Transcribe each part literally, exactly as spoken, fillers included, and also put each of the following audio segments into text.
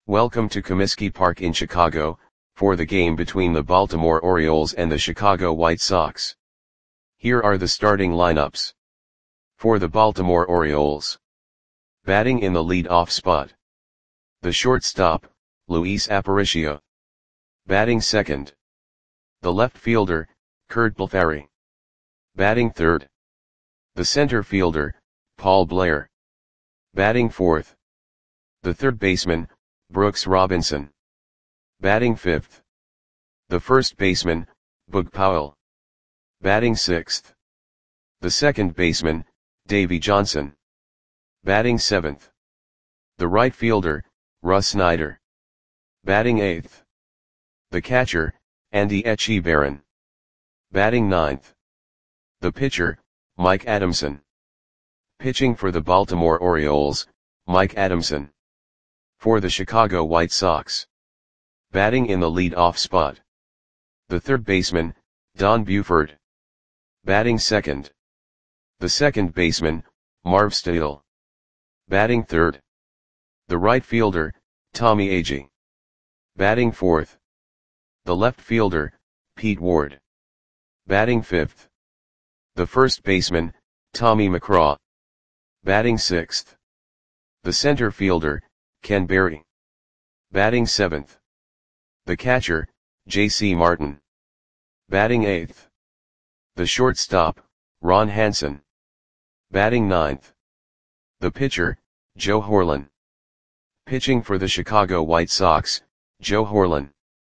Welcome to Comiskey Park in Chicago, for the game between the Baltimore Orioles and the Chicago White Sox. Here are the starting lineups. For the Baltimore Orioles. Batting in the lead-off spot. The shortstop, Luis Aparicio. Batting second. The left fielder, Curt Blefary. Batting third. The center fielder, Paul Blair. Batting fourth. The third baseman, Brooks Robinson. Batting fifth. The first baseman, Boog Powell. Batting sixth. The second baseman, Davey Johnson. Batting seventh. The right fielder, Russ Snyder. Batting eighth. The catcher, Andy Etchebarren. Batting ninth. The pitcher, Mike Adamson. Pitching for the Baltimore Orioles, Mike Adamson. For the Chicago White Sox. Batting in the lead-off spot. The third baseman, Don Buford. Batting second. The second baseman, Marv Stadel. Batting third. The right fielder, Tommy Agee. Batting fourth. The left fielder, Pete Ward. Batting fifth. The first baseman, Tommy McCraw. Batting sixth. The center fielder, Ken Berry. Batting seventh. The catcher, J C Martin. Batting eighth. The shortstop, Ron Hansen. Batting ninth. The pitcher, Joe Horlen. Pitching for the Chicago White Sox, Joe Horlen.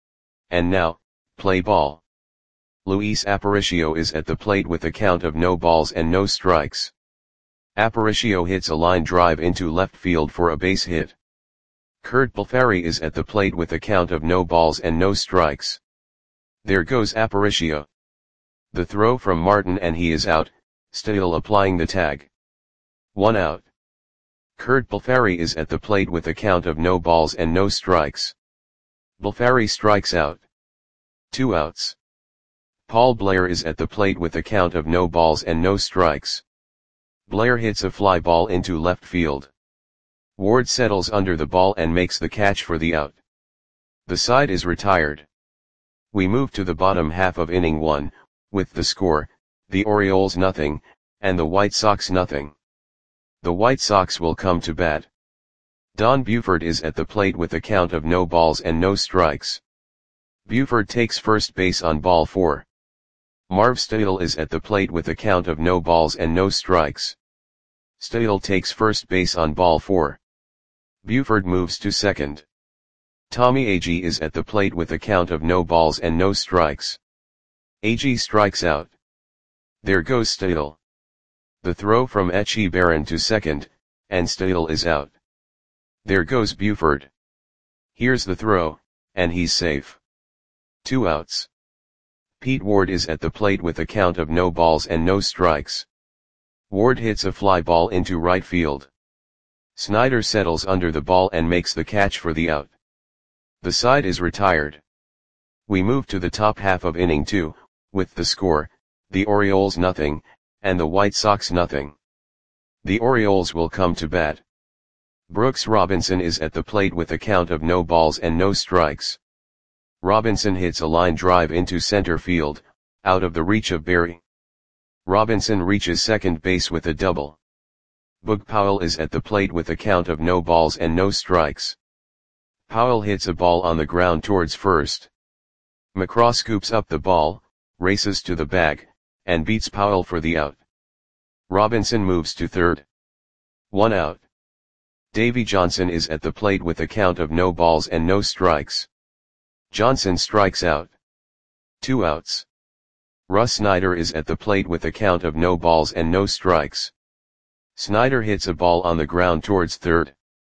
And now, play ball. Luis Aparicio is at the plate with a count of no balls and no strikes. Aparicio hits a line drive into left field for a base hit. Curt Blefary is at the plate with a count of no balls and no strikes. There goes Aparicio. The throw from Martin and he is out, Stadel applying the tag. One out. Curt Blefary is at the plate with a count of no balls and no strikes. Blefary strikes out. Two outs. Paul Blair is at the plate with a count of no balls and no strikes. Blair hits a fly ball into left field. Ward settles under the ball and makes the catch for the out. The side is retired. We move to the bottom half of inning one, with the score, the Orioles nothing, and the White Sox nothing. The White Sox will come to bat. Don Buford is at the plate with a count of no balls and no strikes. Buford takes first base on ball four. Marv Stadel is at the plate with a count of no balls and no strikes. Stadel takes first base on ball four. Buford moves to second. Tommy Agee is at the plate with a count of no balls and no strikes. Agee strikes out. There goes Stadel. The throw from Etchebarren to second, and Stadel is out. There goes Buford. Here's the throw, and he's safe. Two outs. Pete Ward is at the plate with a count of no balls and no strikes. Ward hits a fly ball into right field. Snyder settles under the ball and makes the catch for the out. The side is retired. We move to the top half of inning two, with the score, the Orioles nothing, and the White Sox nothing. The Orioles will come to bat. Brooks Robinson is at the plate with a count of no balls and no strikes. Robinson hits a line drive into center field, out of the reach of Berry. Robinson reaches second base with a double. Boog Powell is at the plate with a count of no balls and no strikes. Powell hits a ball on the ground towards first. McCraw scoops up the ball, races to the bag, and beats Powell for the out. Robinson moves to third. One out. Davey Johnson is at the plate with a count of no balls and no strikes. Johnson strikes out. Two outs. Russ Snyder is at the plate with a count of no balls and no strikes. Snyder hits a ball on the ground towards third.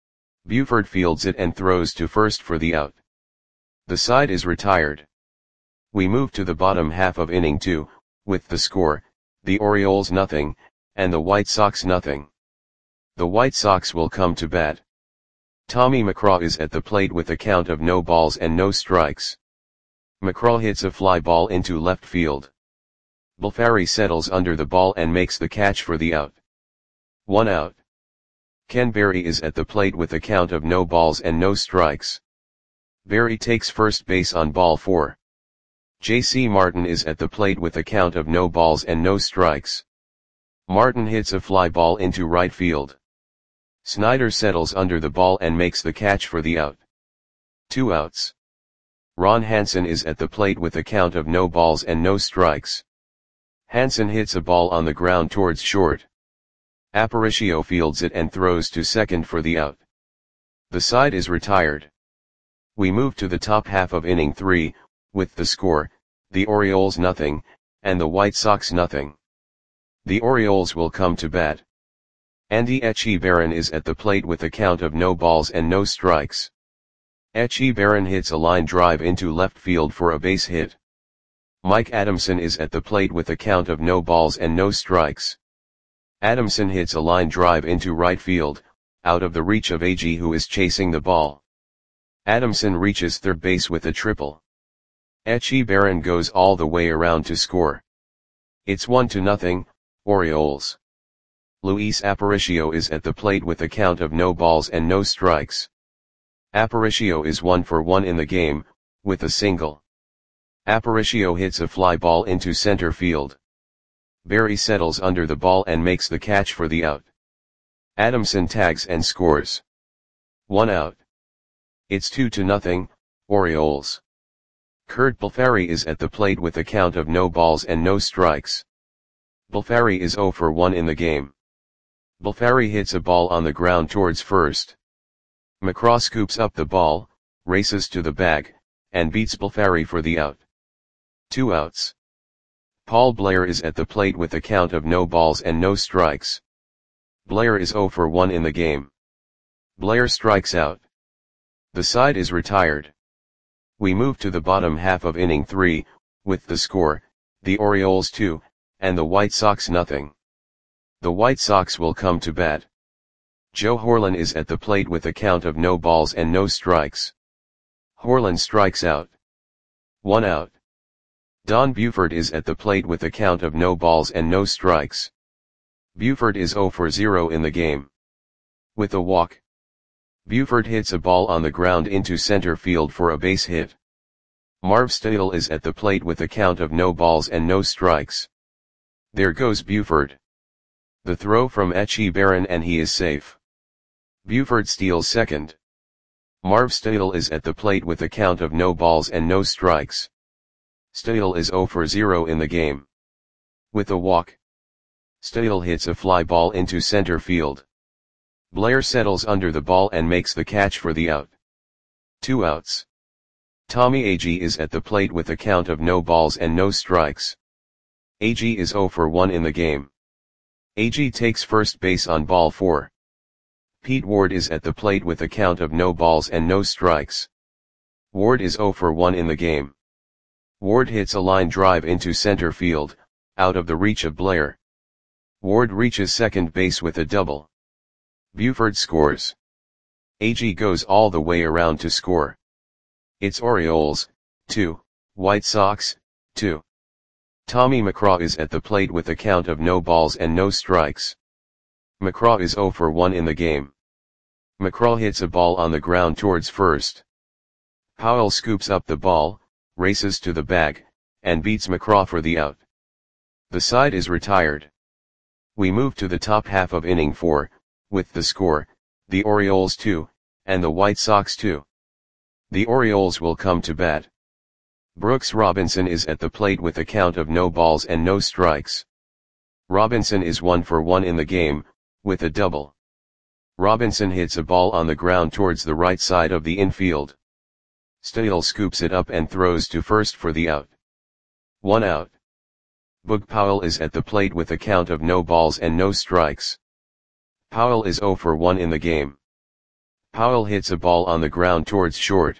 Buford fields it and throws to first for the out. The side is retired. We move to the bottom half of inning two, with the score, the Orioles nothing, and the White Sox nothing. The White Sox will come to bat. Tommy McCraw is at the plate with a count of no balls and no strikes. McCraw hits a fly ball into left field. Blefary settles under the ball and makes the catch for the out. One out. Ken Berry is at the plate with a count of no balls and no strikes. Berry takes first base on ball four. J C Martin is at the plate with a count of no balls and no strikes. Martin hits a fly ball into right field. Snyder settles under the ball and makes the catch for the out. Two outs. Ron Hansen is at the plate with a count of no balls and no strikes. Hansen hits a ball on the ground towards short. Aparicio fields it and throws to second for the out. The side is retired. We move to the top half of inning three, with the score, the Orioles nothing, and the White Sox nothing. The Orioles will come to bat. Andy Etchebarren is at the plate with a count of no balls and no strikes. Etchebarren hits a line drive into left field for a base hit. Mike Adamson is at the plate with a count of no balls and no strikes. Adamson hits a line drive into right field, out of the reach of Agee, who is chasing the ball. Adamson reaches third base with a triple. Etchebarren goes all the way around to score. It's one to nothing, Orioles. Luis Aparicio is at the plate with a count of no balls and no strikes. Aparicio is one for one in the game, with a single. Aparicio hits a fly ball into center field. Berry settles under the ball and makes the catch for the out. Adamson tags and scores. One out. It's two to nothing, Orioles. Kurt Balfari is at the plate with a count of no balls and no strikes. Balfari is zero for one in the game. Balfari hits a ball on the ground towards first. McCraw scoops up the ball, races to the bag, and beats Balfari for the out. Two outs. Paul Blair is at the plate with a count of no balls and no strikes. Blair is zero for one in the game. Blair strikes out. The side is retired. We move to the bottom half of inning three, with the score, the Orioles two, and the White Sox nothing. The White Sox will come to bat. Joe Horlen is at the plate with a count of no balls and no strikes. Horlen strikes out. One out. Don Buford is at the plate with a count of no balls and no strikes. Buford is zero for zero in the game. With a walk. Buford hits a ball on the ground into center field for a base hit. Marv Stadel is at the plate with a count of no balls and no strikes. There goes Buford. The throw from Etchebarren and he is safe. Buford steals second. Marv Stadel is at the plate with a count of no balls and no strikes. Stadel is zero for zero in the game. With a walk. Stadel hits a fly ball into center field. Blair settles under the ball and makes the catch for the out. Two outs. Tommy Agee is at the plate with a count of no balls and no strikes. Agee is zero for one in the game. Agee takes first base on ball four. Pete Ward is at the plate with a count of no balls and no strikes. Ward is zero for one in the game. Ward hits a line drive into center field, out of the reach of Blair. Ward reaches second base with a double. Buford scores. Agee goes all the way around to score. It's Orioles, two, White Sox, two. Tommy McCraw is at the plate with a count of no balls and no strikes. McCraw is zero for one in the game. McCraw hits a ball on the ground towards first. Powell scoops up the ball, races to the bag, and beats McCraw for the out. The side is retired. We move to the top half of inning four, with the score, the Orioles two, and the White Sox two. The Orioles will come to bat. Brooks Robinson is at the plate with a count of no balls and no strikes. Robinson is one for one in the game, with a double. Robinson hits a ball on the ground towards the right side of the infield. Stadel scoops it up and throws to first for the out. One out. Boog Powell is at the plate with a count of no balls and no strikes. Powell is zero for one in the game. Powell hits a ball on the ground towards short.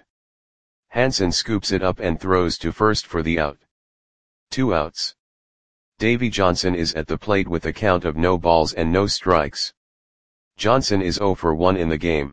Hansen scoops it up and throws to first for the out. Two outs. Davy Johnson is at the plate with a count of no balls and no strikes. Johnson is zero for one in the game.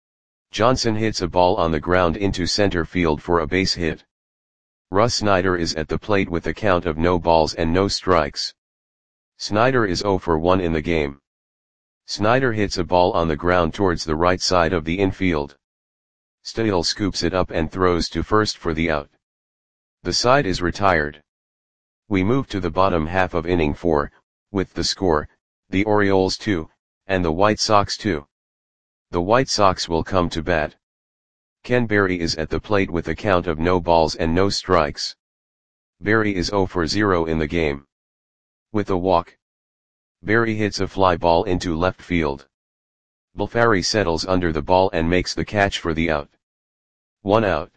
Johnson hits a ball on the ground into center field for a base hit. Russ Snyder is at the plate with a count of no balls and no strikes. Snyder is zero for one in the game. Snyder hits a ball on the ground towards the right side of the infield. Stale scoops it up and throws to first for the out. The side is retired. We move to the bottom half of inning four, with the score, the Orioles two, and the White Sox two. The White Sox will come to bat. Ken Berry is at the plate with a count of no balls and no strikes. Berry is zero for zero in the game. With a walk, Berry hits a fly ball into left field. Bulfari settles under the ball and makes the catch for the out. One out.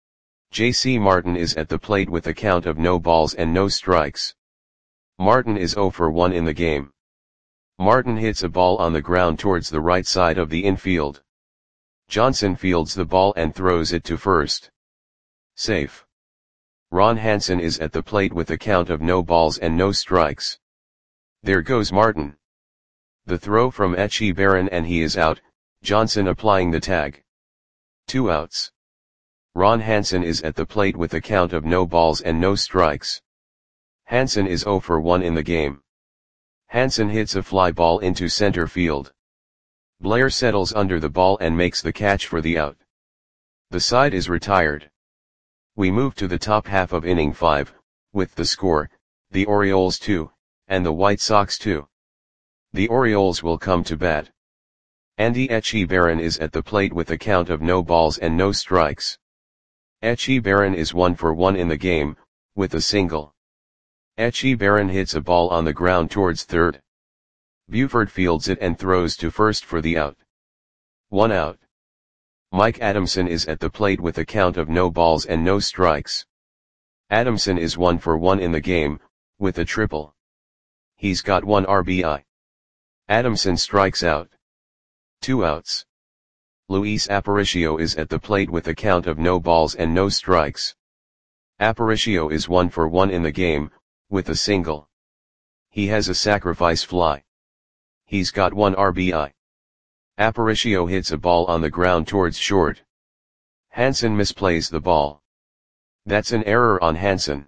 J C Martin is at the plate with a count of no balls and no strikes. Martin is zero for one in the game. Martin hits a ball on the ground towards the right side of the infield. Johnson fields the ball and throws it to first. Safe. Ron Hansen is at the plate with a count of no balls and no strikes. There goes Martin. The throw from Echeverren and he is out, Johnson applying the tag. Two outs. Ron Hansen is at the plate with a count of no balls and no strikes. Hansen is zero for one in the game. Hansen hits a fly ball into center field. Blair settles under the ball and makes the catch for the out. The side is retired. We move to the top half of inning five, with the score, the Orioles two, and the White Sox two. The Orioles will come to bat. Andy Echeverren is at the plate with a count of no balls and no strikes. Echeverren is one for one in the game, with a single. Echeverren hits a ball on the ground towards third. Buford fields it and throws to first for the out. One out. Mike Adamson is at the plate with a count of no balls and no strikes. Adamson is one for one in the game, with a triple. He's got one R B I. Adamson strikes out. Two outs. Luis Aparicio is at the plate with a count of no balls and no strikes. Aparicio is one for one in the game, with a single. He has a sacrifice fly. He's got one R B I. Aparicio hits a ball on the ground towards short. Hansen misplays the ball. That's an error on Hansen.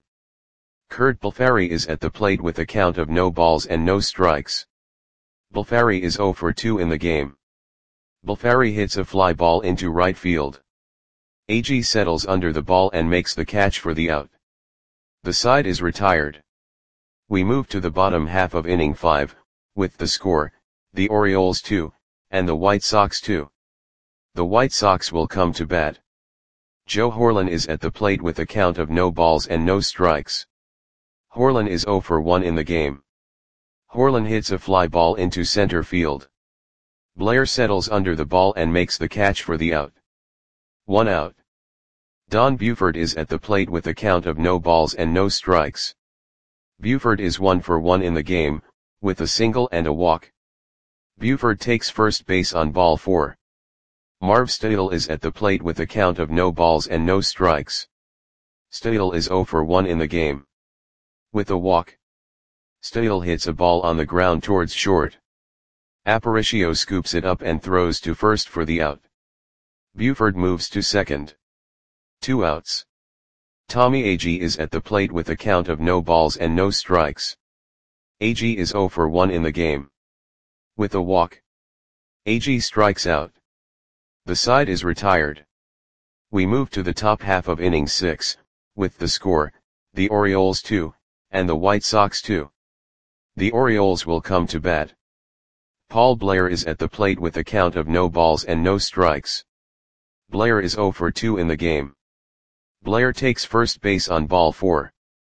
Kurt Bulfari is at the plate with a count of no balls and no strikes. Bulfari is zero for two in the game. Bulfari hits a fly ball into right field. A G settles under the ball and makes the catch for the out. The side is retired. We move to the bottom half of inning five, with the score, the Orioles two, and the White Sox two. The White Sox will come to bat. Joe Horlen is at the plate with a count of no balls and no strikes. Horlen is zero for one in the game. Horlen hits a fly ball into center field. Blair settles under the ball and makes the catch for the out. One out. Don Buford is at the plate with a count of no balls and no strikes. Buford is one for one in the game, with a single and a walk. Buford takes first base on ball four. Marv Stadel is at the plate with a count of no balls and no strikes. Stadel is zero for one in the game. With a walk, Stadel hits a ball on the ground towards short. Aparicio scoops it up and throws to first for the out. Buford moves to second. Two outs. Tommy Agee is at the plate with a count of no balls and no strikes. Agee is zero for one in the game. With a walk, Agee strikes out. The side is retired. We move to the top half of inning six, with the score, the Orioles two, and the White Sox two. The Orioles will come to bat. Paul Blair is at the plate with a count of no balls and no strikes. Blair is zero for two in the game. Blair takes first base on ball four.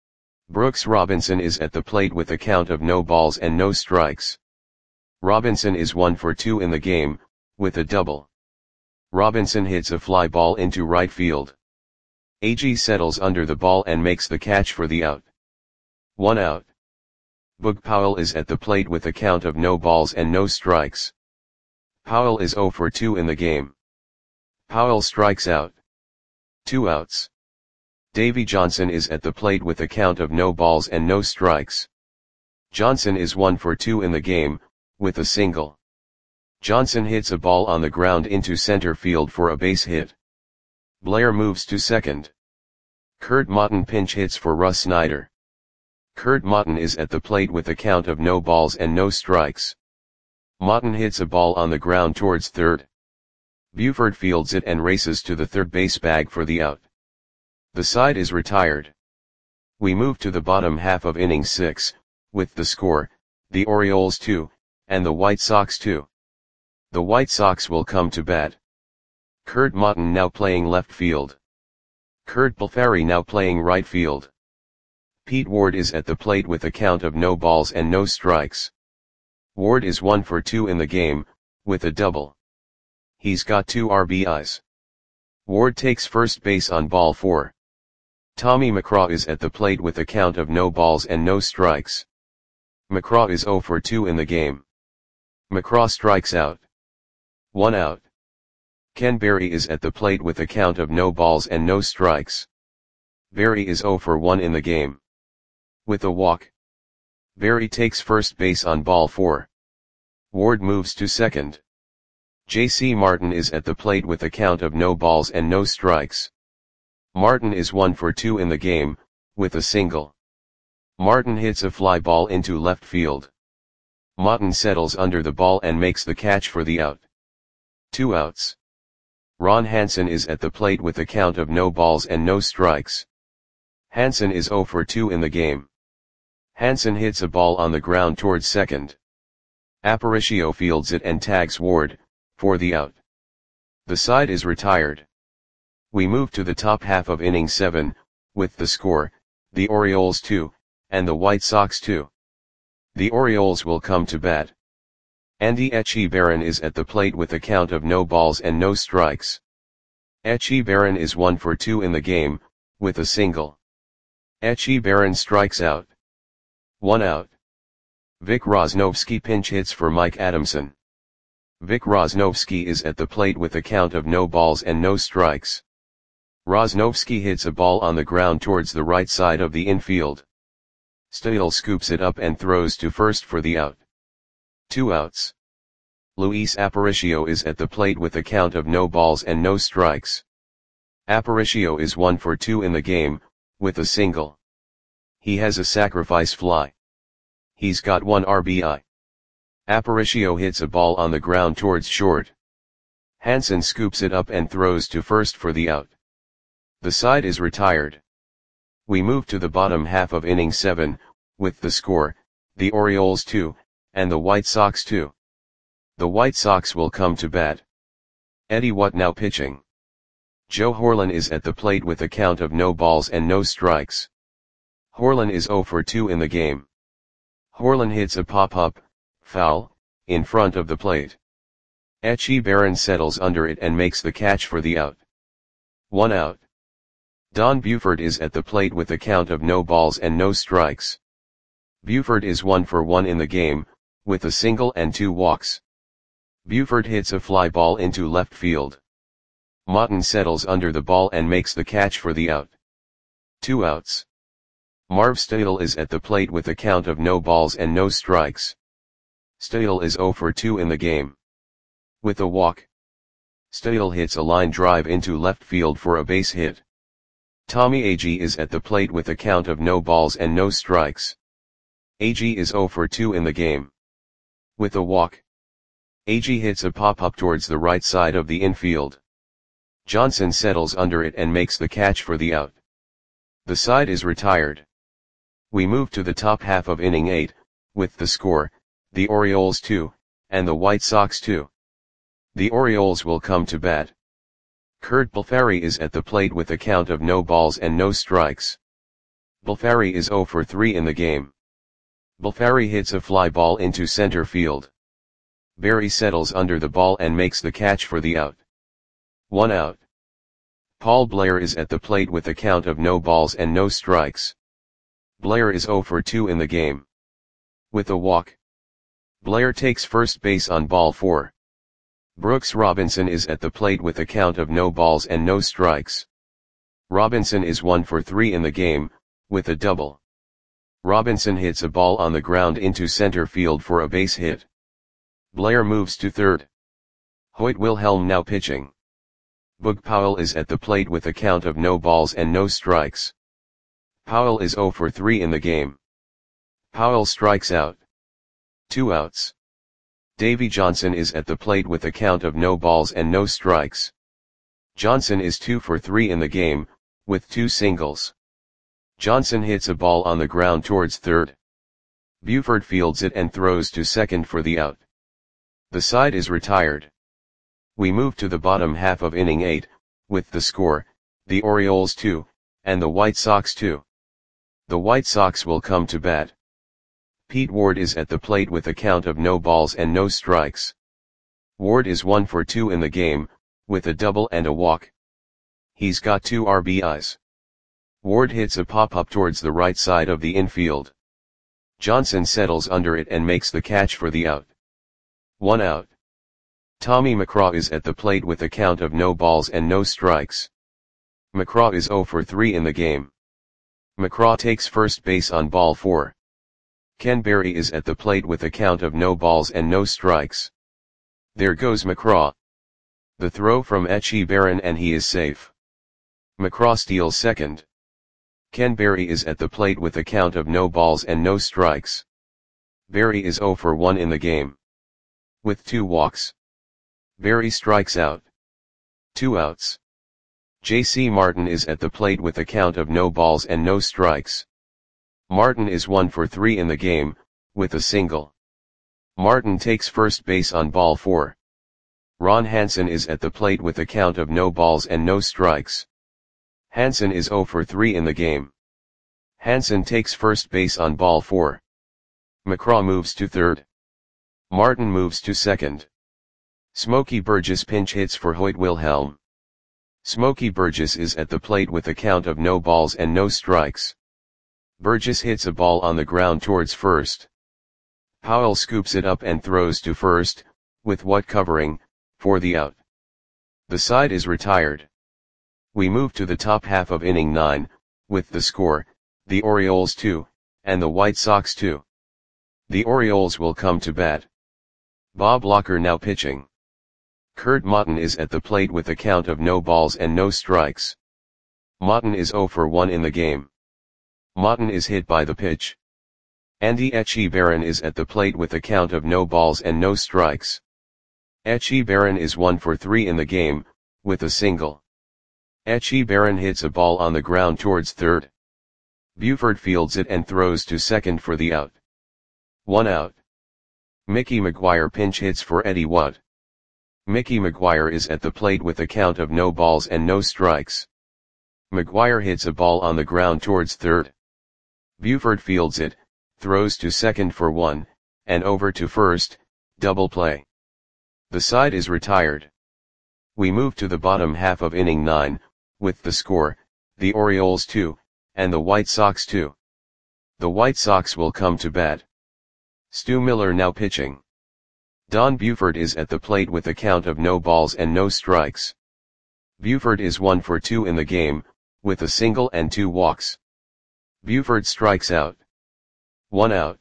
Brooks Robinson is at the plate with a count of no balls and no strikes. Robinson is one for two in the game, with a double. Robinson hits a fly ball into right field. Agee settles under the ball and makes the catch for the out. One out. Boog Powell is at the plate with a count of no balls and no strikes. Powell is zero for two in the game. Powell strikes out. Two outs. Davy Johnson is at the plate with a count of no balls and no strikes. Johnson is one for two in the game, with a single. Johnson hits a ball on the ground into center field for a base hit. Blair moves to second. Kurt Motton pinch hits for Russ Snyder. Kurt Motton is at the plate with a count of no balls and no strikes. Motton hits a ball on the ground towards third. Buford fields it and races to the third base bag for the out. The side is retired. We move to the bottom half of inning six, with the score, the Orioles two, and the White Sox two. The White Sox will come to bat. Kurt Motton now playing left field. Kurt Balfari now playing right field. Pete Ward is at the plate with a count of no balls and no strikes. Ward is one for two in the game, with a double. He's got two R B Is. Ward takes first base on ball four. Tommy McCraw is at the plate with a count of no balls and no strikes. McCraw is zero for two in the game. McCraw strikes out. One out. Ken Berry is at the plate with a count of no balls and no strikes. Berry is zero for one in the game. With a walk. Berry takes first base on ball four. Ward moves to second. J C Martin is at the plate with a count of no balls and no strikes. Martin is one for two in the game, with a single. Martin hits a fly ball into left field. Motton settles under the ball and makes the catch for the out. Two outs. Ron Hansen is at the plate with a count of no balls and no strikes. Hansen is zero for two in the game. Hansen hits a ball on the ground towards second. Aparicio fields it and tags Ward, for the out. The side is retired. We move to the top half of inning seven, with the score, the Orioles two, and the White Sox two. The Orioles will come to bat. Andy Etchebarren is at the plate with a count of no balls and no strikes. Etchebarren is one for two in the game, with a single. Etchebarren strikes out. One out. Vic Rosnovsky pinch hits for Mike Adamson. Vic Rosnovsky is at the plate with a count of no balls and no strikes. Rosnovsky hits a ball on the ground towards the right side of the infield. Steele scoops it up and throws to first for the out. Two outs. Luis Aparicio is at the plate with a count of no balls and no strikes. Aparicio is one for two in the game, with a single. He has a sacrifice fly. He's got one R B I. Aparicio hits a ball on the ground towards short. Hansen scoops it up and throws to first for the out. The side is retired. We move to the bottom half of inning seven, with the score, the Orioles two, and the White Sox two. The White Sox will come to bat. Eddie Watt now pitching. Joe Horlen is at the plate with a count of no balls and no strikes. Horlen is zero for two in the game. Horlen hits a pop-up, foul, in front of the plate. Etchebarren settles under it and makes the catch for the out. One out. Don Buford is at the plate with a count of no balls and no strikes. Buford is one for one in the game, with a single and two walks. Buford hits a fly ball into left field. Motton settles under the ball and makes the catch for the out. Two outs. Marv Steele is at the plate with a count of no balls and no strikes. Steele is zero for two in the game. With a walk. Steele hits a line drive into left field for a base hit. Tommy Agee is at the plate with a count of no balls and no strikes. Agee is zero for two in the game. With a walk. Agee hits a pop-up towards the right side of the infield. Johnson settles under it and makes the catch for the out. The side is retired. We move to the top half of inning eight, with the score, the Orioles two, and the White Sox two. The Orioles will come to bat. Kurt Balfari is at the plate with a count of no balls and no strikes. Balfari is zero for three in the game. Balfari hits a fly ball into center field. Berry settles under the ball and makes the catch for the out. One out. Paul Blair is at the plate with a count of no balls and no strikes. Blair is zero for two in the game. With a walk. Blair takes first base on ball four. Brooks Robinson is at the plate with a count of no balls and no strikes. Robinson is one for three in the game, with a double. Robinson hits a ball on the ground into center field for a base hit. Blair moves to third. Hoyt Wilhelm now pitching. Boog Powell is at the plate with a count of no balls and no strikes. Powell is zero for three in the game. Powell strikes out. Two outs. Davy Johnson is at the plate with a count of no balls and no strikes. Johnson is two for three in the game, with two singles. Johnson hits a ball on the ground towards third. Buford fields it and throws to second for the out. The side is retired. We move to the bottom half of inning eight, with the score, the Orioles two, and the White Sox two. The White Sox will come to bat. Pete Ward is at the plate with a count of no balls and no strikes. Ward is one for two in the game, with a double and a walk. He's got two R B Is. Ward hits a pop-up towards the right side of the infield. Johnson settles under it and makes the catch for the out. One out. Tommy McCraw is at the plate with a count of no balls and no strikes. McCraw is zero for three in the game. McCraw takes first base on ball four. Ken Berry is at the plate with a count of no balls and no strikes. There goes McCraw. The throw from Etchie Barron and he is safe. McCraw steals second. Ken Berry is at the plate with a count of no balls and no strikes. Berry is zero for one in the game. With two walks. Berry strikes out. Two outs. J C Martin is at the plate with a count of no balls and no strikes. Martin is one for three in the game, with a single. Martin takes first base on ball four. Ron Hansen is at the plate with a count of no balls and no strikes. Hansen is zero for three in the game. Hansen takes first base on ball four. McCraw moves to third. Martin moves to second. Smokey Burgess pinch hits for Hoyt Wilhelm. Smokey Burgess is at the plate with a count of no balls and no strikes. Burgess hits a ball on the ground towards first. Powell scoops it up and throws to first, with Watt covering, for the out. The side is retired. We move to the top half of inning nine, with the score, the Orioles two, and the White Sox two. The Orioles will come to bat. Bob Locker now pitching. Kurt Motton is at the plate with a count of no balls and no strikes. Motton is zero for one in the game. Motton is hit by the pitch. Andy Etchie Barron is at the plate with a count of no balls and no strikes. Etchie Barron is one for three in the game, with a single. Etchie Barron hits a ball on the ground towards third. Buford fields it and throws to second for the out. One out. Mickey McGuire pinch hits for Eddie Watt. Mickey McGuire is at the plate with a count of no balls and no strikes. McGuire hits a ball on the ground towards third. Buford fields it, throws to second for one, and over to first, double play. The side is retired. We move to the bottom half of inning nine, with the score, the Orioles two, and the White Sox two. The White Sox will come to bat. Stu Miller now pitching. Don Buford is at the plate with a count of no balls and no strikes. Buford is one for two in the game, with a single and two walks. Buford strikes out. One out.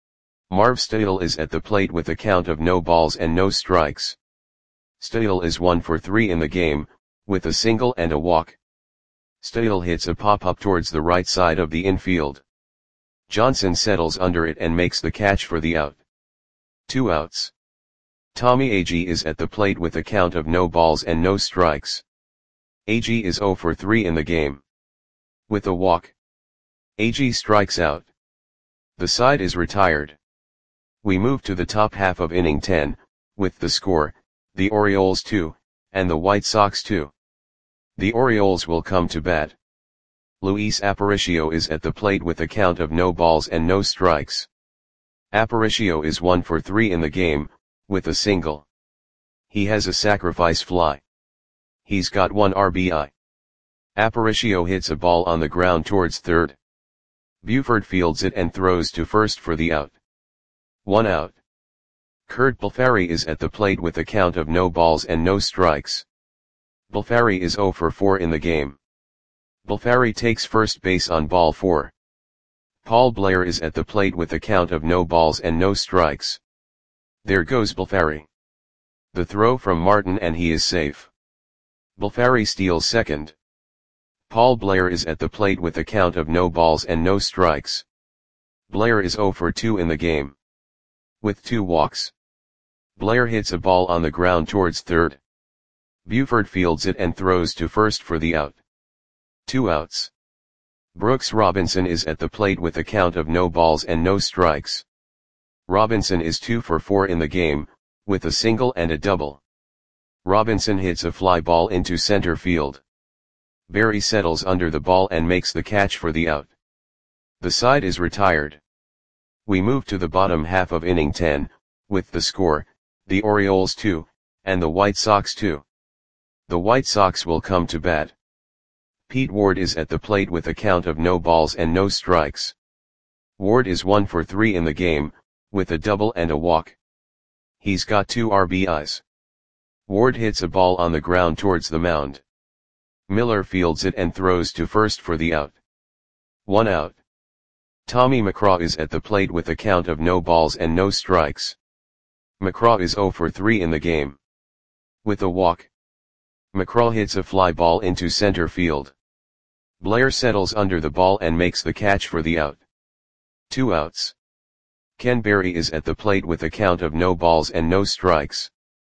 Marv Stadel is at the plate with a count of no balls and no strikes. Stadel is one for three in the game, with a single and a walk. Stadel hits a pop-up towards the right side of the infield. Johnson settles under it and makes the catch for the out. Two outs. Tommy Agee is at the plate with a count of no balls and no strikes. Agee is zero for three in the game. With a walk. Agee strikes out. The side is retired. We move to the top half of inning ten, with the score, the Orioles two, and the White Sox two. The Orioles will come to bat. Luis Aparicio is at the plate with a count of no balls and no strikes. Aparicio is one for three in the game, with a single. He has a sacrifice fly. He's got one R B I. Aparicio hits a ball on the ground towards third. Buford fields it and throws to first for the out. One out. Kurt Balfari is at the plate with a count of no balls and no strikes. Balfari is zero for four in the game. Balfari takes first base on ball four. Paul Blair is at the plate with a count of no balls and no strikes. There goes Balfari. The throw from Martin and he is safe. Balfari steals second. Paul Blair is at the plate with a count of no balls and no strikes. Blair is zero for two in the game. With two walks. Blair hits a ball on the ground towards third. Buford fields it and throws to first for the out. Two outs. Brooks Robinson is at the plate with a count of no balls and no strikes. Robinson is two for four in the game, with a single and a double. Robinson hits a fly ball into center field. Berry settles under the ball and makes the catch for the out. The side is retired. We move to the bottom half of inning ten, with the score, the Orioles two, and the White Sox two. The White Sox will come to bat. Pete Ward is at the plate with a count of no balls and no strikes. Ward is one for three in the game, with a double and a walk. He's got two R B Is. Ward hits a ball on the ground towards the mound. Miller fields it and throws to first for the out. One out. Tommy McCraw is at the plate with a count of no balls and no strikes. McCraw is zero for three in the game. With a walk. McCraw hits a fly ball into center field. Blair settles under the ball and makes the catch for the out. Two outs. Ken Berry is at the plate with a count of no balls and no strikes.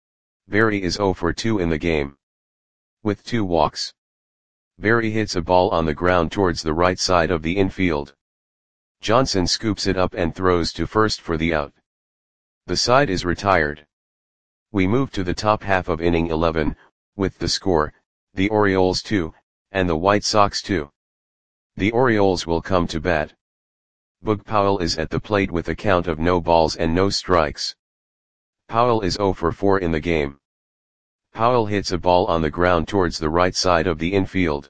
Berry is zero for two in the game. With two walks. Berry hits a ball on the ground towards the right side of the infield. Johnson scoops it up and throws to first for the out. The side is retired. We move to the top half of inning eleven, with the score, the Orioles two, and the White Sox two. The Orioles will come to bat. Boog Powell is at the plate with a count of no balls and no strikes. Powell is zero for four in the game. Powell hits a ball on the ground towards the right side of the infield.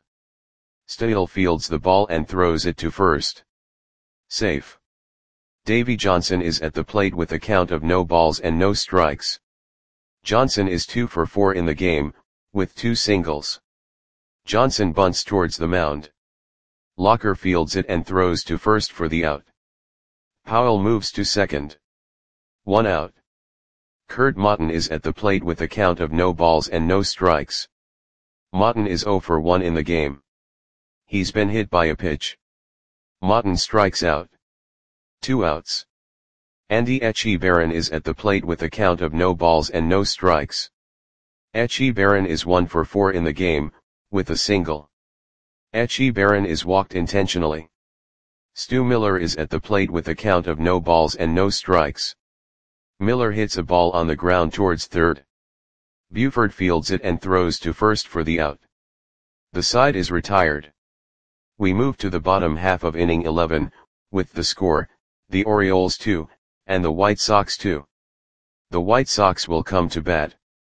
Steele fields the ball and throws it to first. Safe. Davy Johnson is at the plate with a count of no balls and no strikes. Johnson is two for four in the game, with two singles. Johnson bunts towards the mound. Locker fields it and throws to first for the out. Powell moves to second. One out. Kurt Motton is at the plate with a count of no balls and no strikes. Motton is zero for one in the game. He's been hit by a pitch. Motton strikes out. Two outs. Andy Etchebarren is at the plate with a count of no balls and no strikes. Etchebarren is one for four in the game, with a single. Etchebarren is walked intentionally. Stu Miller is at the plate with a count of no balls and no strikes. Miller hits a ball on the ground towards third. Buford fields it and throws to first for the out. The side is retired. We move to the bottom half of inning eleven, with the score, the Orioles two, and the White Sox two. The White Sox will come to bat.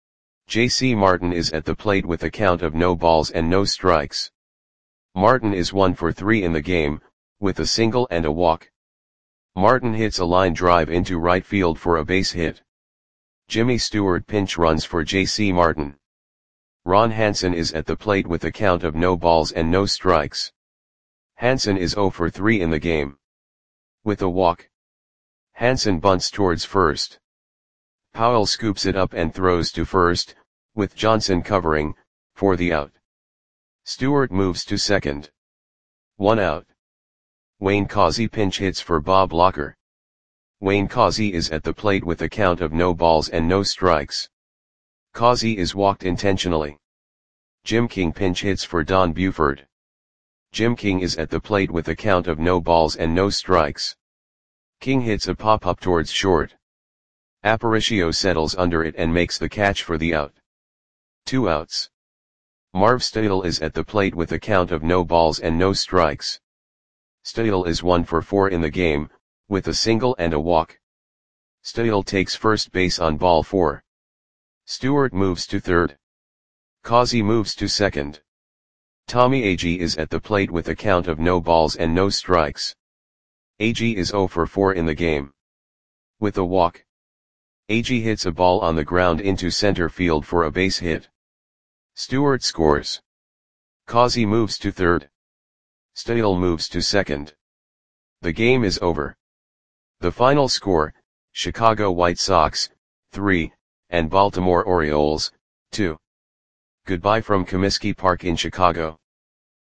J C Martin is at the plate with a count of no balls and no strikes. Martin is one for three in the game, with a single and a walk. Martin hits a line drive into right field for a base hit. Jimmy Stewart pinch runs for J C Martin. Ron Hansen is at the plate with a count of no balls and no strikes. Hansen is zero for three in the game. With a walk. Hansen bunts towards first. Powell scoops it up and throws to first, with Johnson covering, for the out. Stewart moves to second. One out. Wayne Causey pinch hits for Bob Locker. Wayne Causey is at the plate with a count of no balls and no strikes. Causey is walked intentionally. Jim King pinch hits for Don Buford. Jim King is at the plate with a count of no balls and no strikes. King hits a pop-up towards short. Aparicio settles under it and makes the catch for the out. Two outs. Marv Steele is at the plate with a count of no balls and no strikes. Steele is one for four in the game, with a single and a walk. Steele takes first base on ball four. Stewart moves to third. Causey moves to second. Tommy Agee is at the plate with a count of no balls and no strikes. Agee is zero for four in the game. With a walk. Agee hits a ball on the ground into center field for a base hit. Stewart scores. Causey moves to third. Steele moves to second. The game is over. The final score, Chicago White Sox, three, and Baltimore Orioles, two. Goodbye from Comiskey Park in Chicago.